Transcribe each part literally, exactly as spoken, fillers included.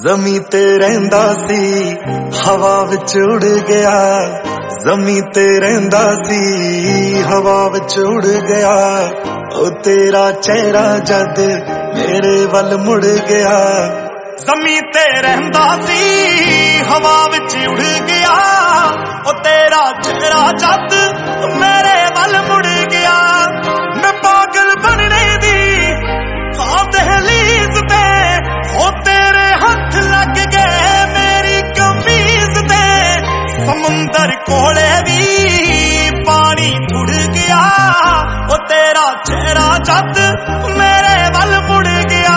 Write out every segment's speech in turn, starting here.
ਜ਼ਮੀਂ ਤੇ ਰਹਿੰਦਾ ਸੀ ਹਵਾ ਵਿੱਚ ਉੜ ਗਿਆ, ਜ਼ਮੀਂ ਤੇ ਰਹਿੰਦਾ ਸੀ ਹਵਾ ਵਿੱਚ ਉੜ ਗਿਆ। ਉਹ ਤੇਰਾ ਚਿਹਰਾ ਜਦ ਮੇਰੇ ਵੱਲ ਮੁੜ ਗਿਆ, ਜ਼ਮੀਂ ਤੇ ਰਹਿੰਦਾ ਸੀ ਹਵਾ ਵਿੱਚ ਉੜ ਗਿਆ। ਉਹ ਤੇਰਾ ਚਿਹਰਾ ਜਦ ਮੇਰੇ ਵੱਲ ਮੁੜ ਗਿਆ। ਮੈਂ ਪਾਗਲ ਬਣਨੇ ਦੀ ਹਾਂ ਦਹਲੀਜ਼ ਤੇ, ਹੋ ਤੇਰੇ ਹੱਥ ਲੱਗ ਗਏ ਮੇਰੀ ਕਮੀਜ਼ ਤੇ। ਸਮੁੰਦਰ ਕੋਲੇ ਵੀ ਪਾਣੀ ਉੜ ਗਿਆ। ਉਹ ਤੇਰਾ ਚਿਹਰਾ ਜਦ ਮੇਰੇ ਵੱਲ ਮੁੜ ਗਿਆ।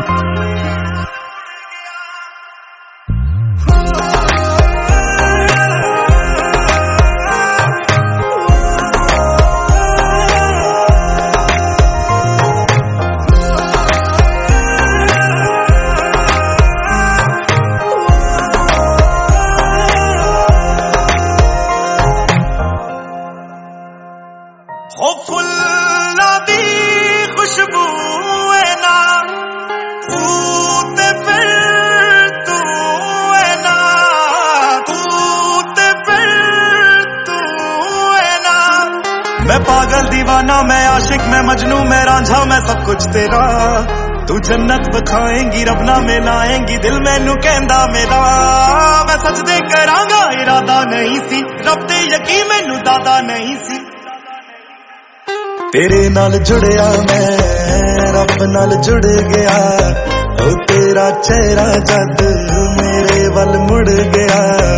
ਹੋ ਫੁੱਲਾਂ ਦੀ ਖੁਸ਼ਬੂ ਏ ਨਾ, ਤੂੰ ਤੇ ਫਿਰ ਤੂੰ ਏ ਨਾ, ਤੂੰ ਤੇ ਫਿਰ ਤੂੰ ਏ ਨਾ। मैं पागल दीवाना, मैं आशिक, मैं मजनू, मैं रांझा, मैं सब कुछ तेरा। तू जन्नत बखाएंगी रब ना मिलाएंगी, दिल मैनू कहंदा मेरा। मैं सजदे करांगा इरादा नहीं सी, रब ते यकीन मैनू दादा नहीं सी। तेरे नाल जुड़िया मैं रब नाल जुड़ गया। ओ तेरा चेहरा जद मेरे वल मुड़ गया।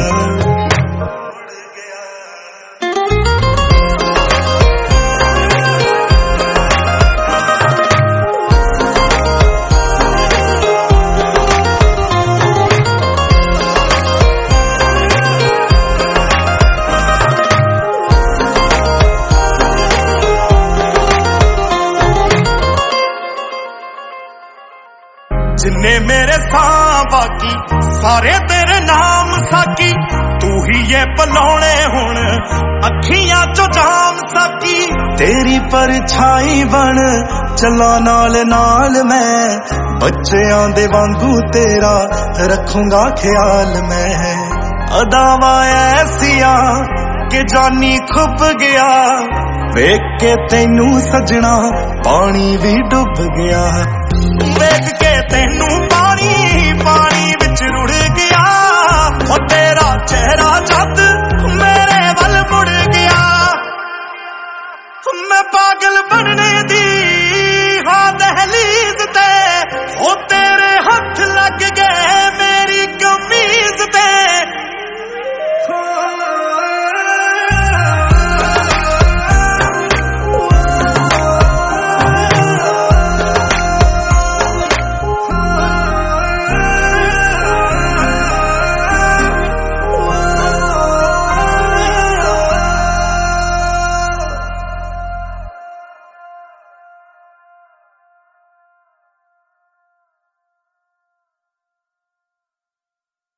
जिन्ने मेरे सां बाकी सारे तेरे नाम साकी, तू ही ये पलौने हुण अखियां चो जाम साकी। तेरी परछाई बन चला नाल नाल मैं, बच्चेआं दे वांगू तेरा रखूंगा ख्याल मैं। अदावां ऐसियां कि जानी खुब गया, वेख के तैनू सजना पानी भी डुब गया। वेख के तैनू पानी पानी विच रुड़ गया। ओ तेरा चेहरा जद मेरे वल मुड़ गया। मैं पागल बनने